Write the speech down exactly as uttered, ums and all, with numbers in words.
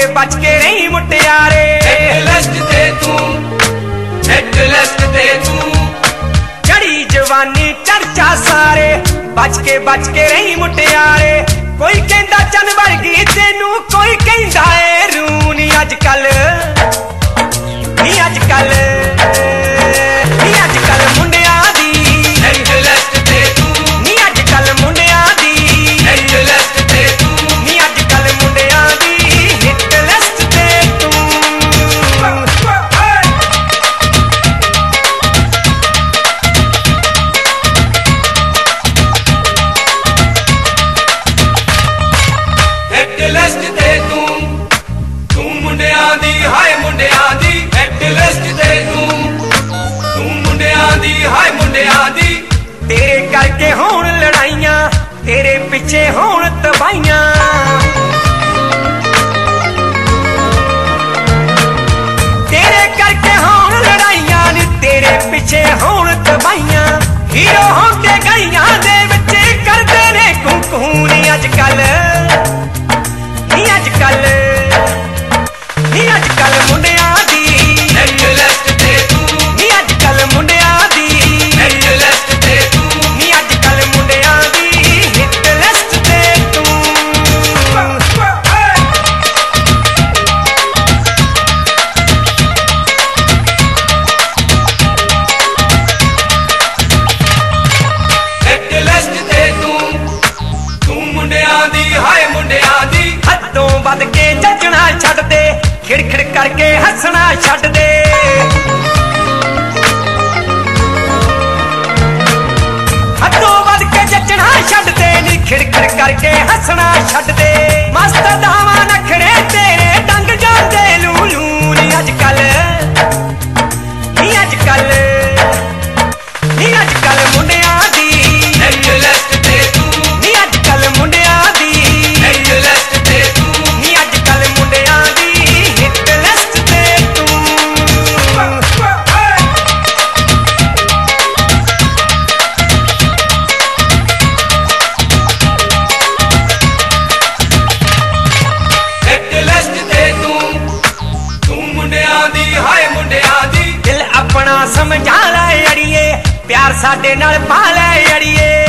बच के रही मुटियारे। हिट ते तू हिट लिस्ट ते तू चढ़ी जवानी चर्चा सारे बच के बच के रही मुटियारे। कोई कहंदा चन वर्गी तेनू कोई कहंदा ए रूनी अजकल नी अजकल नी अजकल मुंडिया दी हिट लिस्ट ते तू नी अजकल मुंडिया दी हिट लिस्ट ते तू नी अजकल मुंडिया दी हिट लिस्ट ते तू। हिट लिस्ट ते तू तू मुंडिया दी हाय मुंडिया दी हिट लिस्ट ते तू तू मुंडिया दी हाय मुंडिया दी। तेरे करके होण लड़ाइयां तेरे पिछे होण तबाइयां। तेरे करके होण लड़ाइयां नी तेरे पिछे होण तबाइयां। हीरो होंदे गईयां दे विच करदे ने कुकू नी अजकल नी अजकल नी अजकल मुंडिया दी हिट लिस्ट ते तू नी अजकल मुंडिया दी हिट लिस्ट ते तू नी अजकल मुंडिया दी हिट लिस्ट ते तू। हिट लिस्ट ते तू तू मुंडिया दी हाय मुंडिया दी। हदों वध के जजना छड्ड दे खिड़खिड़ करके हसना छड्ड दे। हदों वध के जजना छड्ड दे नी खिड़खिड़ करके हसना छड्ड दे। मस्त दावा नखरे तेरे डंग जांदे लूलू नी अजकल नी अजकल नी अजकल मुंडिया दी हिट लिस्ट ते तू नी अजकल मुंडिया दी हिट लिस्ट ते तू नी अजकल मुंडिया दी हिट लिस्ट ते तू। हिट लिस्ट ते तू तू मुंडिया दी हाय मुंडिया दी। दिल अपना समझा ले अड़िए प्यार साडे नाल पा ले अड़िए।